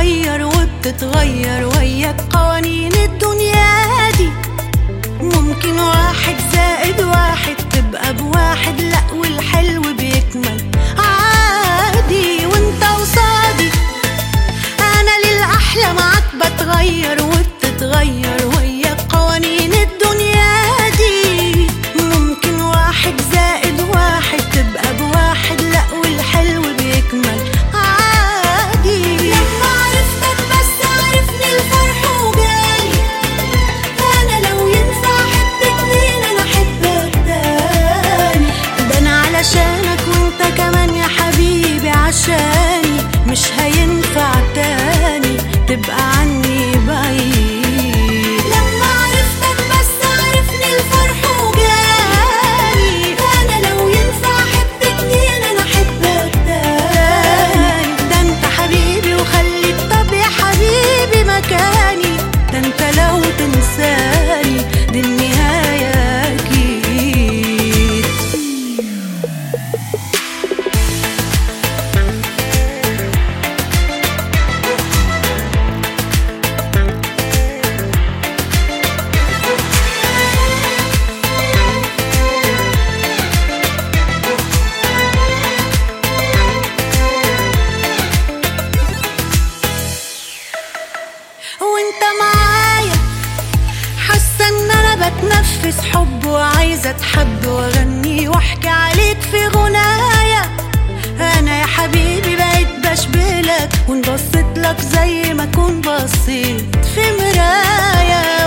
بتتغير وبتتغير وياك قوانين الدنيا دي. ممكن 1+1 تبقى ب1، لأ والحلو بيكمل عادي وانت قصادي. انا للأحلى معاك بتغير وبتتغير وياك قوانين الدنيا دي. ممكن 1+1 تبقى ب1، لأ والحلو بيكمل عادي. لما عرفتك بس عرفني الفرح وجالي. انا لو ينفع احب 2 انا احبك تاني. ده انا علشانك وانت كمان يا حبيبي عشاني. مش هينفع تاني تبقى عني بعيد. لما عرفتك بس عرفني الفرح وجالي. انا لو ينفع احب 2 انا احبك تاني. ده انت حبيبي وخليك طب يا حبيبي مكاني. ده انت لو تنساني دي النهاية اكيد. وانت معايا حاسه ان انا بتنفس حب وعايزه اتحب واغني واحكي عليك في غنايا. انا يا حبيبي بقيت بشبهلك وانبسط لك زي ما كون بصيت في مرايه.